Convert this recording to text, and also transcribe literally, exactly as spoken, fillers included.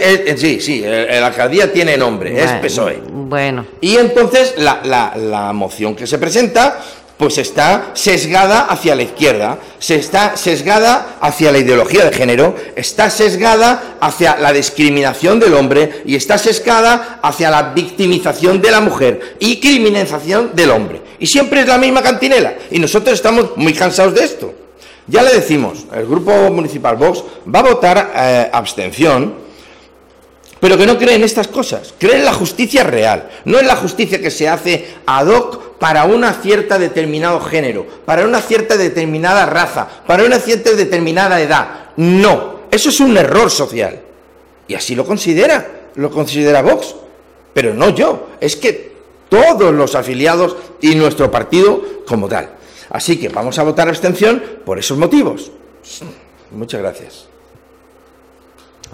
es, es, sí, sí, la alcaldía tiene nombre, bueno, es P S O E. Bueno. Y entonces la, la, la moción que se presenta pues está sesgada hacia la izquierda, se está sesgada hacia la ideología de género, está sesgada hacia la discriminación del hombre y está sesgada hacia la victimización de la mujer y criminalización del hombre. Y siempre es la misma cantinela. Y nosotros estamos muy cansados de esto. Ya le decimos, el Grupo Municipal Vox va a votar eh, abstención, pero que no cree en estas cosas, cree en la justicia real, no en la justicia que se hace ad hoc para una cierta determinado género, para una cierta determinada raza, para una cierta determinada edad. No, eso es un error social. Y así lo considera, lo considera Vox, pero no yo, es que todos los afiliados y nuestro partido como tal. Así que vamos a votar abstención por esos motivos. Muchas gracias.